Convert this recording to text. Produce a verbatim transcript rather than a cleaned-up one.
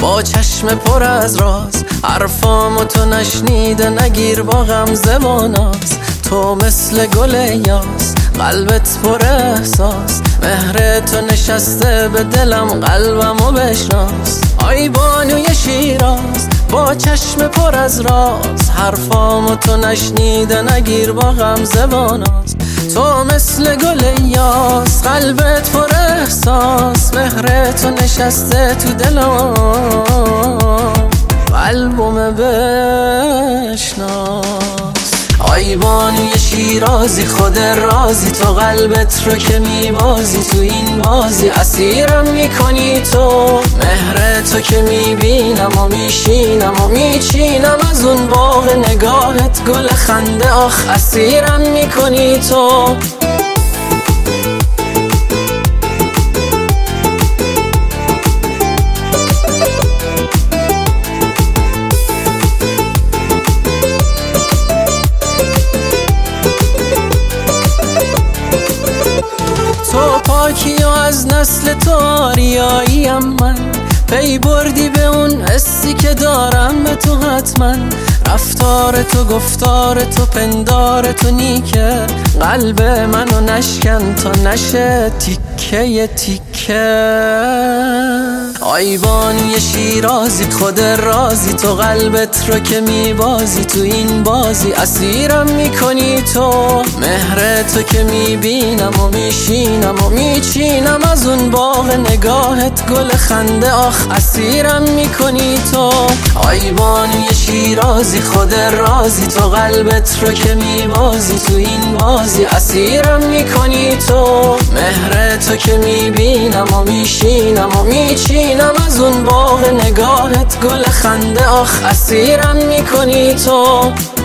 با چشم پر از راز، حرفامو تو نشنیده نگیر با غمزه و ناز. تو مثل گل یاس، قلبت پر احساس، مهر تو نشسته به دلم، قلبمو بشناس. آی بانوی شیراز با چشم پر از راز، حرفامو تو نشنیده نگیر با غمزه و ناز. تو مثل گل یاس، قلبت پر احساس، مهر تو نشسته تو دلم، قلبم بشناس. آی بانوی شیرازی خود رازی، تو قلبت رو که میبازی، تو این بازی اسیرم میکنی تو. مهر تو که میبینم و میشینم و میچینم، از اون باغ نگاهت گل خنده آخ اسیرم میکنی تو. تو پاکی و از نسل تو آریاییم من، پی بردی به اون حسی که دارم به تو حتما. رفتار تو گفتار تو پندار تو نیکه، قلب منو نشکن تا نشه تیکه تیکه. آی بانوی شیرازی خود رازی، تو قلبت رو که میبازی، تو این بازی اسیرم میکنی تو. مهر تو که میبینم و میشینم و میچینم، از اون باغ نگاهت گل خنده آخ اسیرم میکنی تو. آی بانوی شیرازی خود رازی، تو قلبت رو که میبازی، تو این بازی اسیرم میکنی تو. مهر تو که میبینم و میشینم و میچینم، از اون باغ نگاهت گل خنده آخ اسیرم میکنی تو.